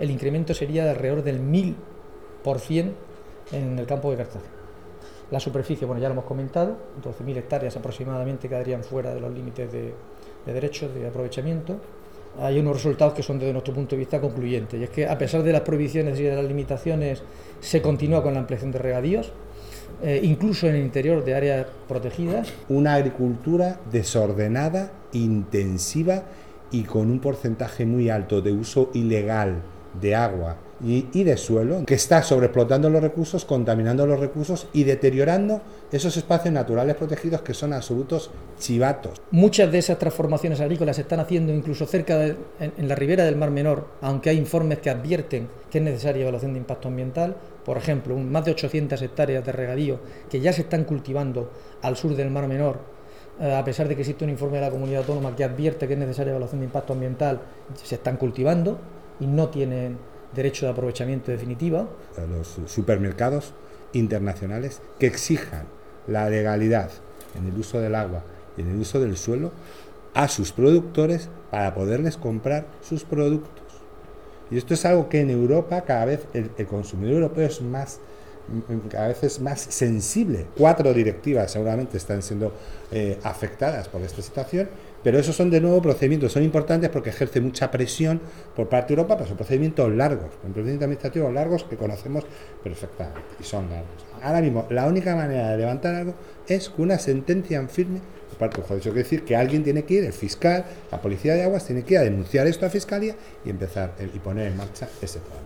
el incremento sería de alrededor del 1000% en el campo de Cartagena. La superficie, bueno, ya lo hemos comentado, 12.000 hectáreas aproximadamente quedarían fuera de los límites de derechos de aprovechamiento. Hay unos resultados que son desde nuestro punto de vista concluyentes, y es que a pesar de las prohibiciones y de las limitaciones se continúa con la ampliación de regadíos, incluso en el interior de áreas protegidas. Una agricultura desordenada, intensiva y con un porcentaje muy alto de uso ilegal de agua y de suelo, que está sobreexplotando los recursos, contaminando los recursos y deteriorando esos espacios naturales protegidos que son absolutos chivatos. Muchas de esas transformaciones agrícolas se están haciendo incluso en la ribera del Mar Menor, aunque hay informes que advierten que es necesaria evaluación de impacto ambiental. Por ejemplo, más de 800 hectáreas de regadío que ya se están cultivando al sur del Mar Menor, a pesar de que existe un informe de la comunidad autónoma que advierte que es necesaria evaluación de impacto ambiental, se están cultivando y no tienen derecho de aprovechamiento definitivo. Los supermercados internacionales que exijan la legalidad en el uso del agua y en el uso del suelo a sus productores para poderles comprar sus productos. Y esto es algo que en Europa cada vez el consumidor europeo es cada vez es más sensible. 4 directivas seguramente están siendo afectadas por esta situación, pero esos son de nuevo procedimientos, son importantes porque ejerce mucha presión por parte de Europa, pero son procedimientos largos, procedimientos administrativos largos que conocemos perfectamente y son largos. Ahora mismo la única manera de levantar algo es con una sentencia en firme por parte del juez. Eso quiere decir que alguien tiene que ir, el fiscal, la policía de aguas tiene que ir a denunciar esto a Fiscalía y empezar y poner en marcha ese plan.